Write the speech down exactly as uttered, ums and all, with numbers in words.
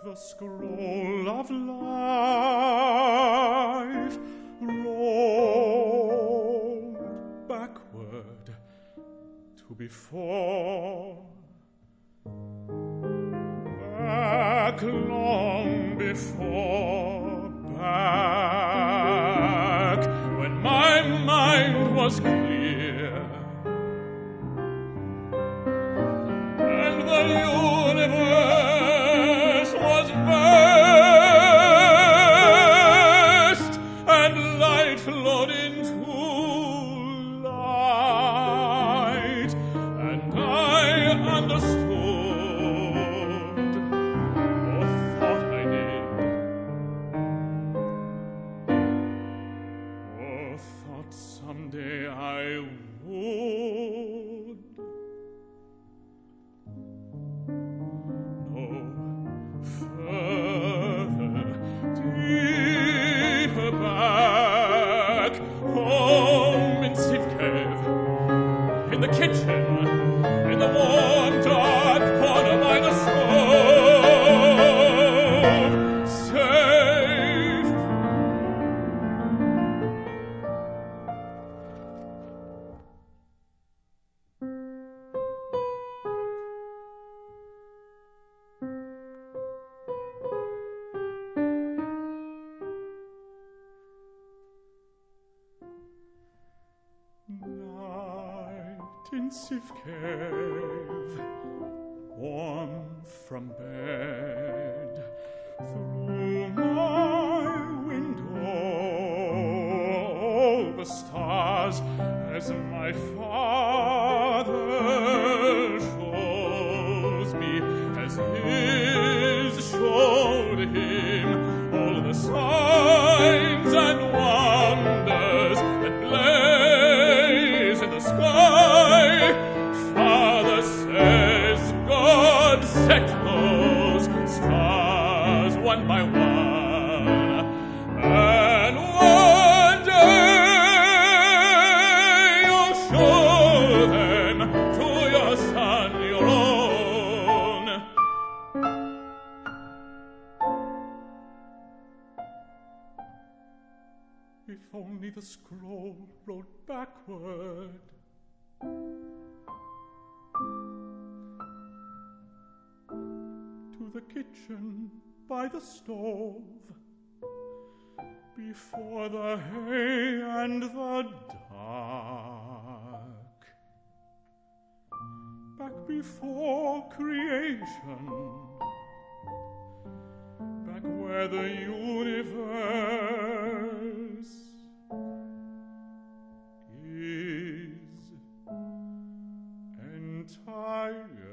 The scroll of life rolled backward to before, back long before, back when my mind was clear and the universe was vast and light flowed into light, and I understood, or thought I did, or thought someday I would. No further, deeper back, home in Steve Cave, in the kitchen, in the warm dark corner by the stove, safe. Night in Steve Cave, warm from bed, through my window the stars, as my father shows me, as his showed him, all the signs and wonders that blaze in the sky. Father says God set those stars one by one, and one day you'll show them to your son, your own. If only the scroll rolled backward, to the kitchen by the stove, before the hay and the dark, back before creation, back where the universe is entire.